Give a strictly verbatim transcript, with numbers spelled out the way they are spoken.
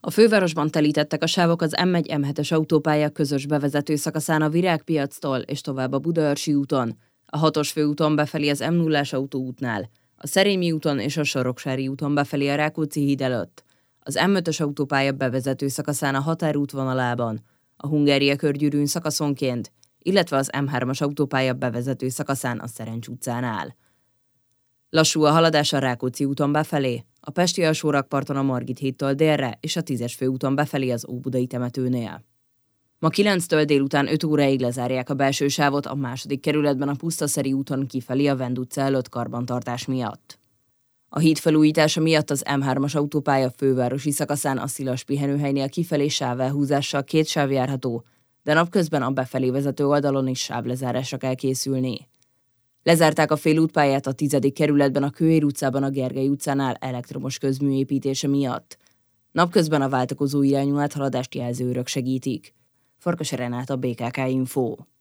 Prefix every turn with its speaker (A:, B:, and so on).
A: A fővárosban telítettek a sávok az M egy M hetes autópálya közös bevezető szakaszán a Virágpiactól és tovább a Budaörsi úton, a hatos főúton befelé az M nullás autóútnál, a Szerémi úton és a Soroksári úton befelé a Rákóczi híd előtt, az M ötös autópálya bevezető szakaszán a Határút vonalában, a Hungária körgyűrűn szakaszonként, illetve az M hármas autópálya bevezető szakaszán a Szerencs utcánál. Lassú a haladás a Rákóczi úton befelé, a pesti alsórakparton a Margit hídtól délre és a tízes főúton befelé az Óbudai temetőnél. Ma kilenctől délután öt óráig lezárják a belső sávot a második kerületben a Pusztaszeri úton kifelé a Vend utca előtt karbantartás miatt. A híd felújítása miatt az M hármas autópálya fővárosi szakaszán a Szilas pihenőhelynél kifelé sávelhúzással két sáv járható, de napközben a befelé vezető oldalon is sávlezárásra kell készülni. Lezárták a félútpályát a tizedik kerületben a Kőér utcában a Gergely utcánál elektromos közmű építése miatt. Napközben a váltakozó irányú áthaladást jelző őrök segítik. Farkas Renát, a bé ká ká Info.